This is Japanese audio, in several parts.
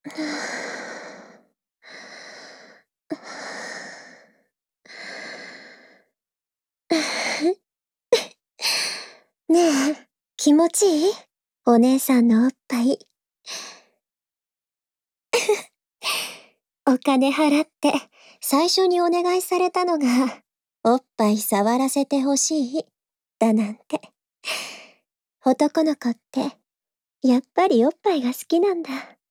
ねえ、気持ちいい？お姉さんのおっぱい。お金払って最初にお願いされたのが、おっぱい触らせてほしい、だなんて。男の子って、やっぱりおっぱいが好きなんだ。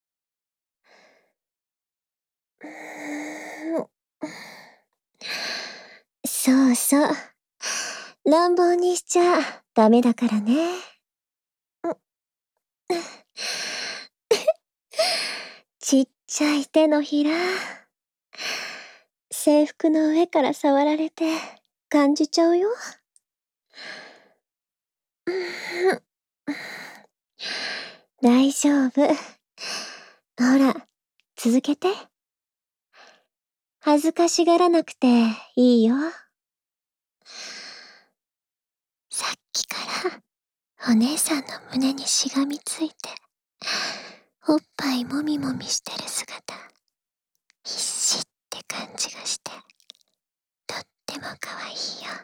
そうそう。乱暴にしちゃダメだからね。ちっちゃい手のひら。制服の上から触られて感じちゃうよ。大丈夫。ほら、続けて。恥ずかしがらなくていいよ。さっきからお姉さんの胸にしがみついて、おっぱいもみもみしてる姿、必死って感じがして、とっても可愛いよ。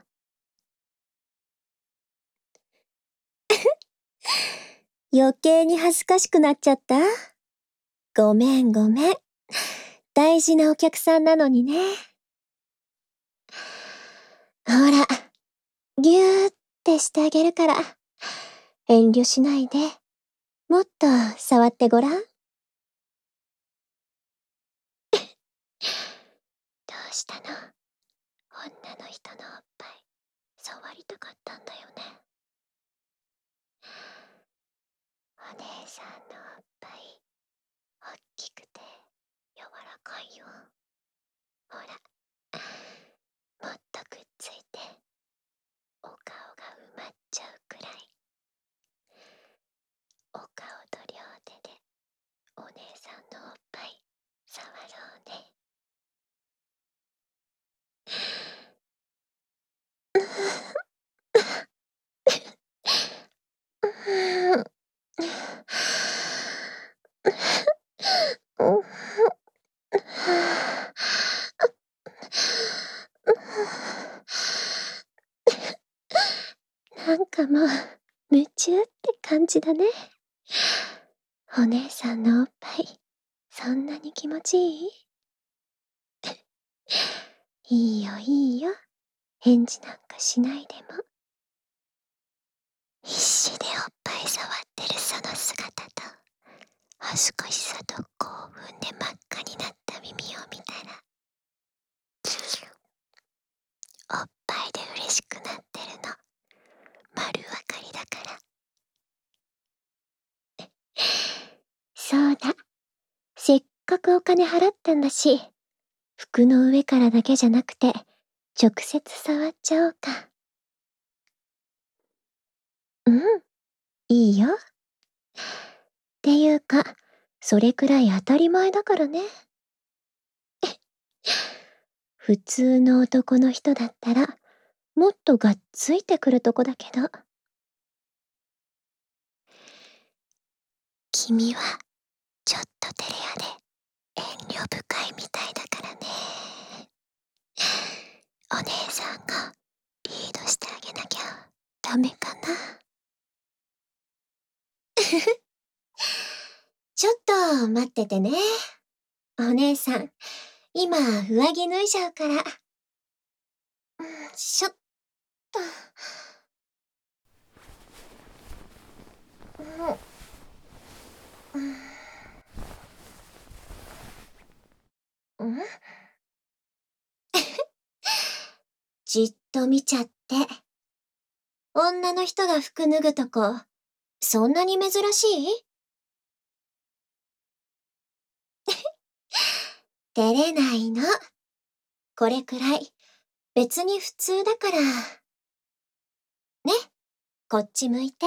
余計に恥ずかしくなっちゃった？ごめんごめん。大事なお客さんなのにね。ほら、ぎゅーってしてあげるから、遠慮しないで、もっと触ってごらん。どうしたの？女の人のおっぱい、触りたかったんだよね。お姉さんのおっぱい、おっきくて柔らかいよ。ほら、もっとくっついて、お顔が埋まっちゃうくらい。お顔と両手でお姉さんのおっぱい触ろうね。なんかもう夢中って感じだね。お姉さんのおっぱい、そんなに気持ちいい？いいよいいよ。返事なんかしないでも。必死でおっぱい触ってるその姿と、恥ずかしさと興奮で真っ赤になった耳を見たら、おっぱいで嬉しくなってるの、丸わかりだから。そうだ。せっかくお金払ったんだし、服の上からだけじゃなくて、直接触っちゃおうか。うん、いいよ。っていうか、それくらい当たり前だからね。普通の男の人だったら、もっとがっついてくるとこだけど。君は、ちょっと照れ屋で遠慮深いみたいだからね。お姉さんがリードしてあげなきゃダメかな。ちょっと待っててね。お姉さん、今上着脱いじゃうから。しょっと。んじっと見ちゃって。女の人が服脱ぐとこ、そんなに珍しい？照れないの。これくらい、別に普通だから。ね、こっち向いて。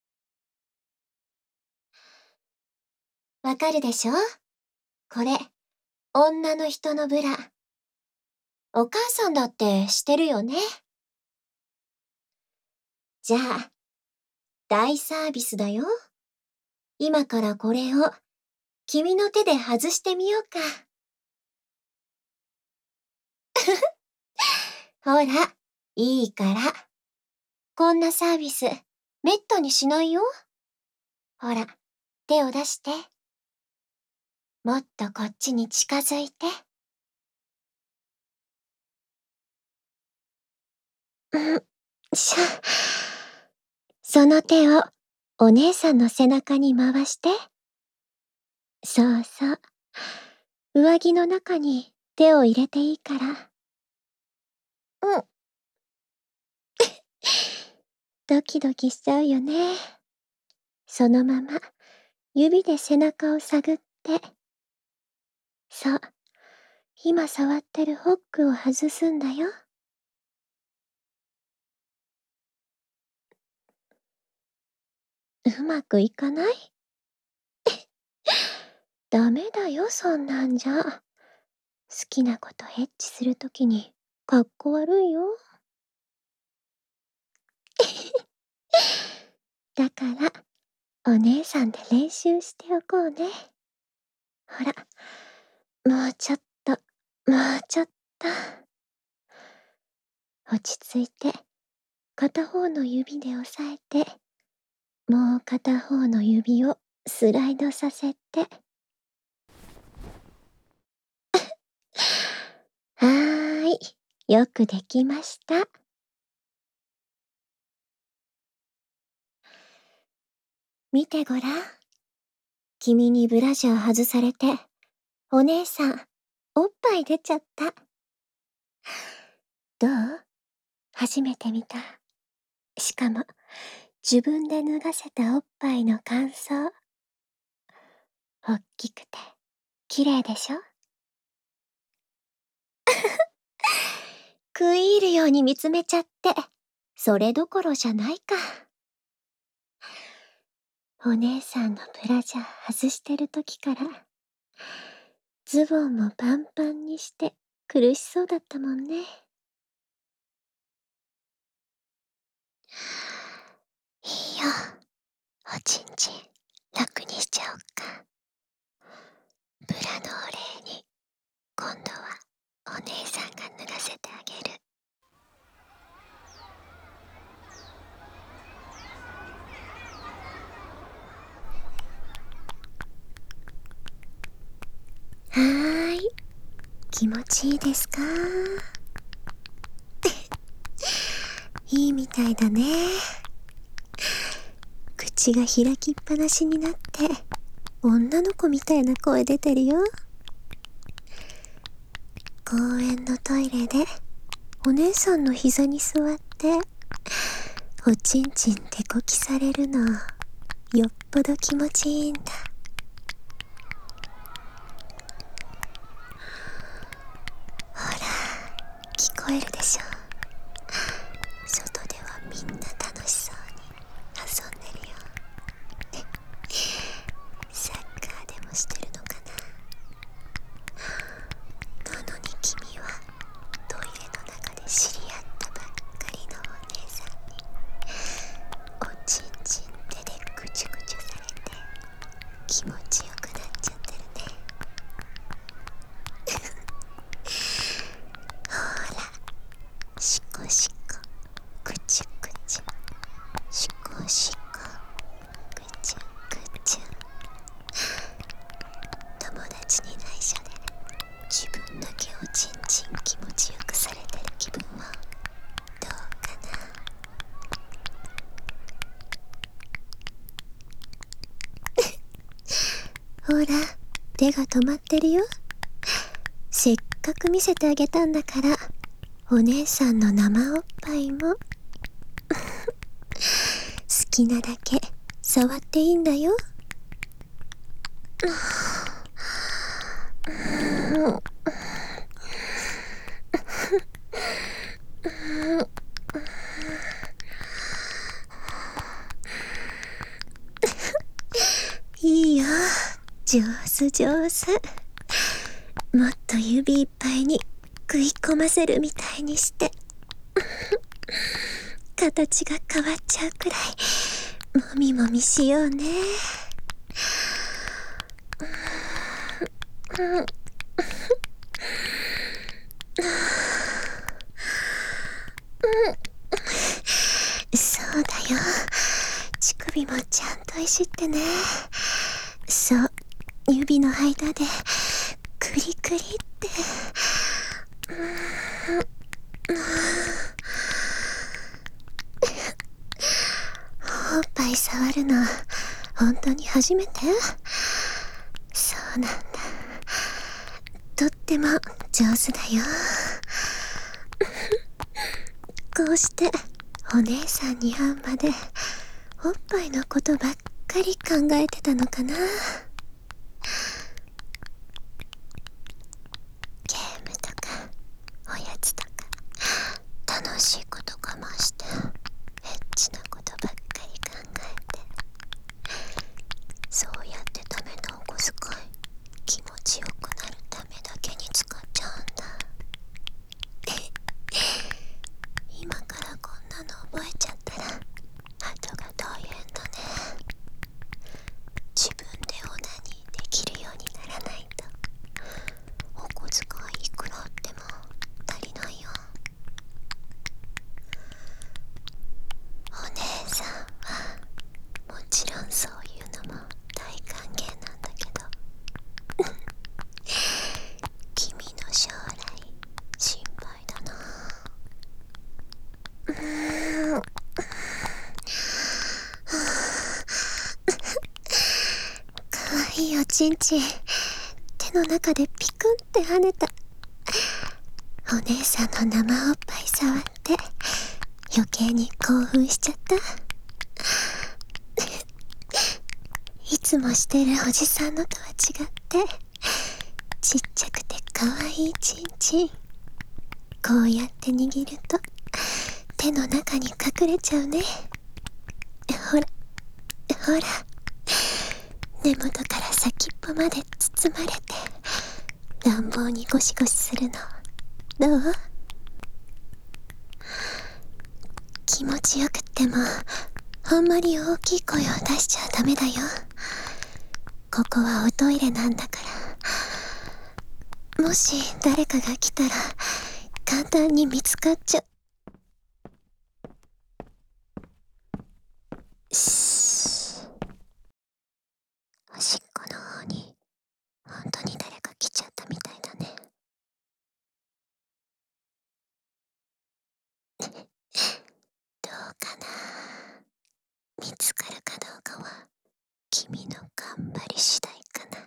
わかるでしょ？これ、女の人のブラ。お母さんだってしてるよね。じゃあ、大サービスだよ。今からこれを君の手で外してみようか。ほら、いいから。こんなサービス、めったにしないよ。ほら、手を出して。もっとこっちに近づいて。その手をお姉さんの背中に回して。そうそう。上着の中に手を入れていいから。ドキドキしちゃうよね。そのまま指で背中を探って。そう。今触ってるホックを外すんだよ。うまくいかない？ダメだよ、そんなんじゃ。好きな子とエッチするときにかっこ悪いよ。だから、お姉さんで練習しておこうね。ほら、もうちょっと、もうちょっと。落ち着いて、片方の指で押さえて、もう片方の指をスライドさせて。はーい、よくできました。見てごらん。君にブラジャー外されて、お姉さん、おっぱい出ちゃった。どう？初めて見た。しかも、自分で脱がせたおっぱいの感想。おっきくて、綺麗でしょ？食い入るように見つめちゃって、それどころじゃないか。お姉さんのブラジャー外してる時から、ズボンもパンパンにして苦しそうだったもんね。いいよ、おちんちん楽にしちゃおっか。ブラのお礼に、今度はお姉さんが脱がせてあげる。はーい、気持ちいいですか？いいみたいだね。口が開きっぱなしになって、女の子みたいな声出てるよ。公園のトイレで、お姉さんの膝に座って、おちんちん手こきされるの、よっぽど気持ちいいんだ。ほら、聞こえるでしょ。外ではみんな楽しそうに遊んでるよ。サッカーでもしてるのかな。なのに君はトイレの中で知り合ったばっかりのお姉さんにおちんちん手でぐちゅぐちゅされて気持ちよくなっちゃってるね。ほら、シコシコ、ぐちゅぐちゅ、シコシコ、ぐちゅぐちゅ。友達に内緒で自分だけおちんちん気持ちよくされてる気分はどうかな。ほら、手が止まってるよ。せっかく見せてあげたんだから、お姉さんの生おっぱいも好きなだけ触っていいんだよ。いいよ、上手上手。もっと指いっぱいに食い込ませるみたいにして形が変わっちゃうくらいもみもみしようね。 うん。そうだよ。乳首もちゃんといじってね。そう、指の間でクリクリって。おっぱい触るの本当に初めて？そうなんだ。とっても上手だよ。こうしてお姉さんに会うまでおっぱいのことばっかり考えてたのかな。ゲームとかおやつとか楽しいこと我慢してエッチなことばっかり考えて、そうやってためのお小遣い気持ちよくなるためだけに使っちゃうんだ。今からこんなの覚えちゃったら後が大変だね。自分でオナニーできるようにならないとお小遣いいくらあっても足りないよ。お姉さんはもちろんそういうのも大歓迎なんだけど君の将来心配だな。かわいいおちんちん手の中でピクンって跳ねた。お姉さんの生おっぱい触って余計に興奮しちゃった。いつもしてるおじさんのとは違ってちっちゃくてかわいいちんちん、こうやって握ると手の中に隠れちゃうね。ほらほら、根元から先っぽまで包まれて乱暴にゴシゴシするのどう？気持ちよくってもあんまり大きい声を出しちゃダメだよ。ここはおトイレなんだから、もし誰かが来たら簡単に見つかっちゃう。しおしっこの方に本当に誰か来ちゃったみたいだね。どうかな。見つかるかどうかは君の頑張り次第かな。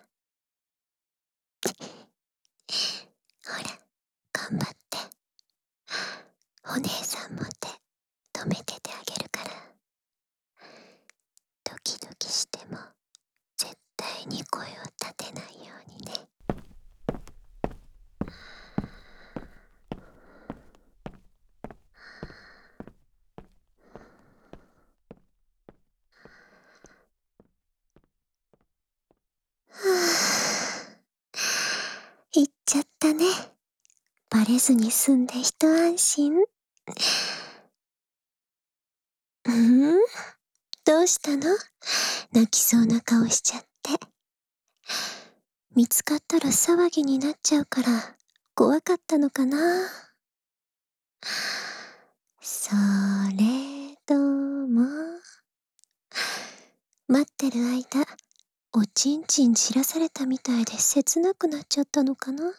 ほら頑張って、お姉さんも手止めててあげるから。ドキドキしても絶対に声を立てないようにね。言っちゃったね。バレずに済んで一安心。どうしたの？泣きそうな顔しちゃって。見つかったら騒ぎになっちゃうから怖かったのかな。それとも待ってる間おちんちんじらされたみたいで切なくなっちゃったのかな。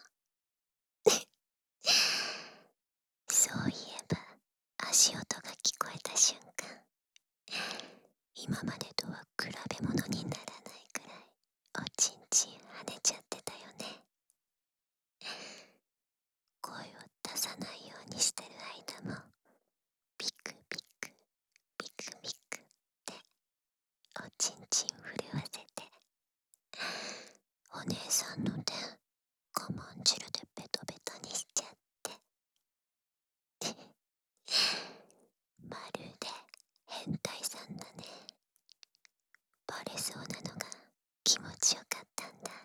そういえば足音が聞こえた瞬間、今までとは比べ物にならないくらいおちんちん跳ねちゃってたよね。声を出さないようにしてる間もピクピクピクピクっておちんちん震わせて、お姉さんの手我慢汁でベトベトにしちゃってまるで変態さんだね。バレそうなのが気持ちよかったんだ。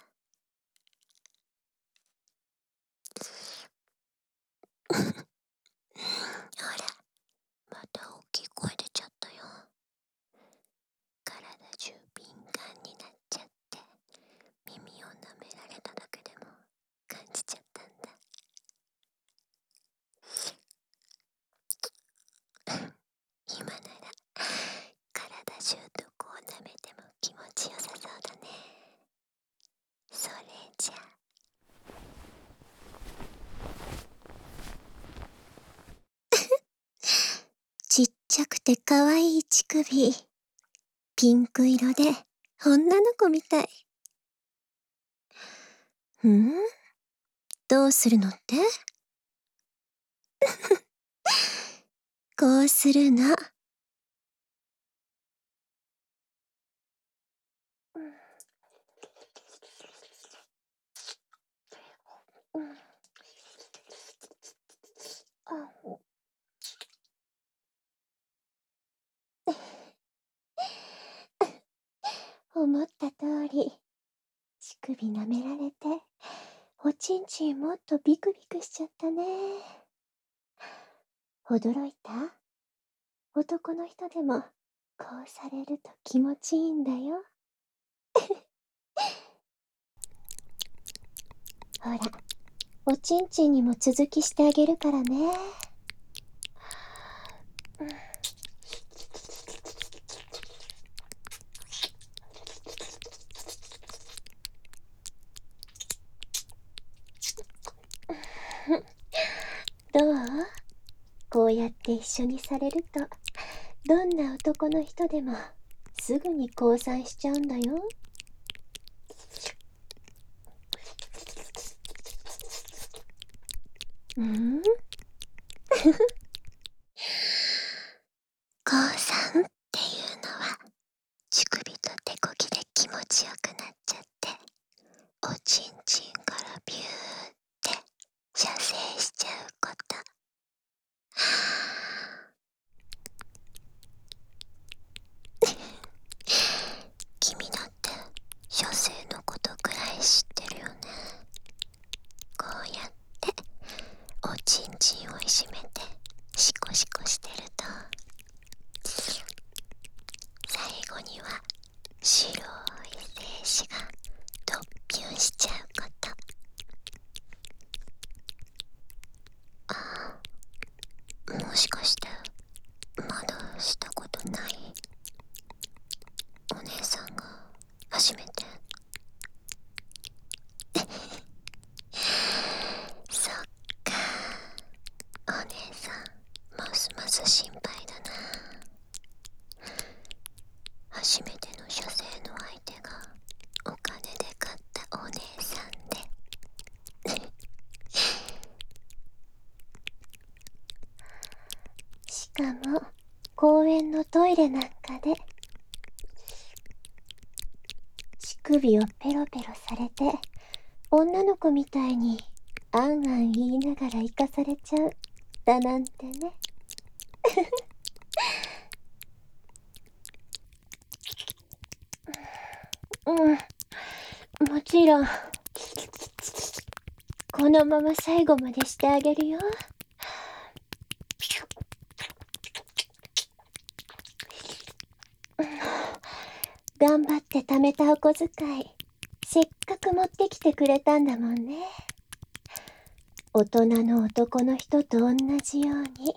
くてかわいい乳首。ピンク色で女の子みたい。どうするのって？こうするの。思った通り、乳首舐められて、おちんちんもっとビクビクしちゃったね。驚いた？男の人でも、こうされると気持ちいいんだよ。ほら、おちんちんにも続きしてあげるからね。どう？こうやって一緒にされると、どんな男の人でもすぐに降参しちゃうんだよ。降参っていうのは、乳首と手こぎで気持ちよくなっちゃって、おちんちんからビューって射精しちゃうこと。君だって射精のことくらい知ってるよね。こうやっておちんちんをいじめてシコシコしてると、最後には白い精子がドッピュンしちゃうこと。もしかしてまだしたことない？お姉さんが初めて？そっか、お姉さんますます心配だな。初めての射精の相手がお金で買ったお姉さんでしかも公園のトイレなんかで乳首をペロペロされて、女の子みたいにあんあん言いながら生かされちゃうだなんてね。もちろんこのまま最後までしてあげるよ。頑張って貯めたお小遣い、せっかく持ってきてくれたんだもんね。大人の男の人と同じように、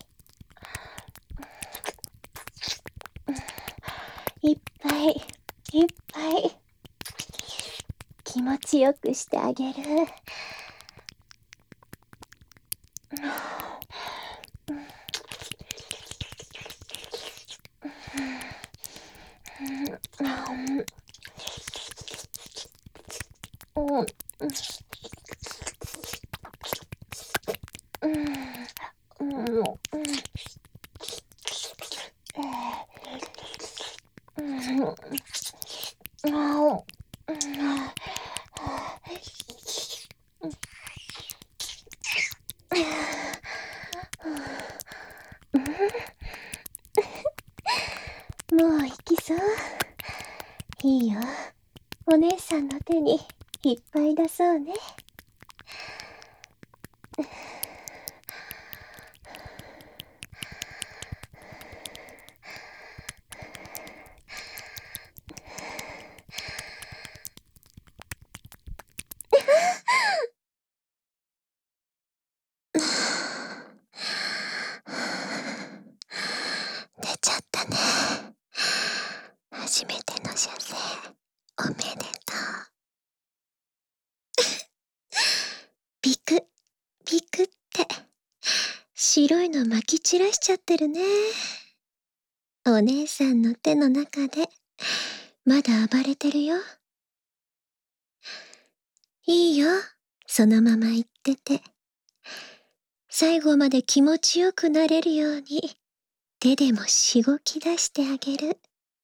いっぱいいっぱい気持ちよくしてあげる。もう行きそう？いいよ、お姉さんの手にいっぱい出そうね。出ちゃったね。初めての射精、おめでとう。ビクビクって白いのまき散らしちゃってるね。 お姉さんの手の中でまだ暴れてるよ。いいよ、そのまま言ってて。最後まで気持ちよくなれるように手でもしごき出してあげる。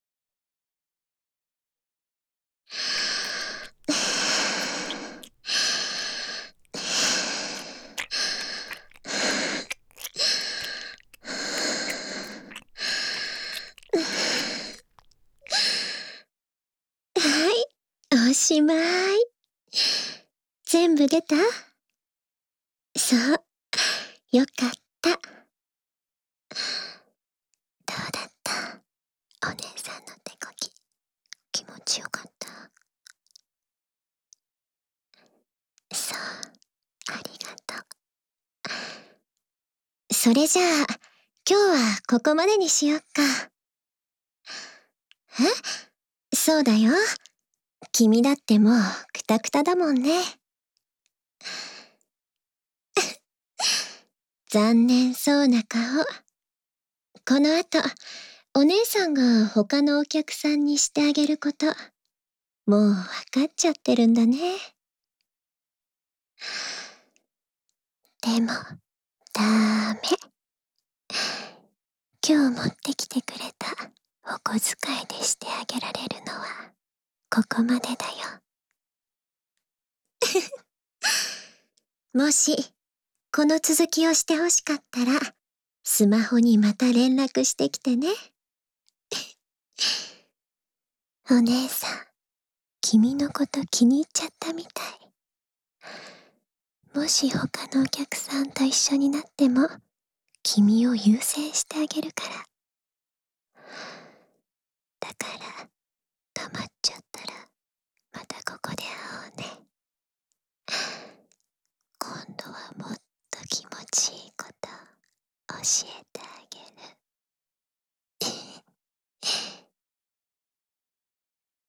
はい、おしまい。全部出た？そう、よかった。どうだった？お姉さんの手こき、気持ちよかった？そう、ありがとう。それじゃあ、今日はここまでにしよっか。そうだよ。君だってもうクタクタだもんね。残念そうな顔。この後、お姉さんが他のお客さんにしてあげること、もうわかっちゃってるんだね。でも、ダメ。今日持ってきてくれたお小遣いでしてあげられるのは、ここまでだよ。もし、この続きをしてほしかったら、スマホにまた連絡してきてね。お姉さん、君のこと気に入っちゃったみたい。もし他のお客さんと一緒になっても、君を優先してあげるから。だから、止まっちゃったら、またここで会おうね。今度はもっと気持ちいいこと教えてあげる。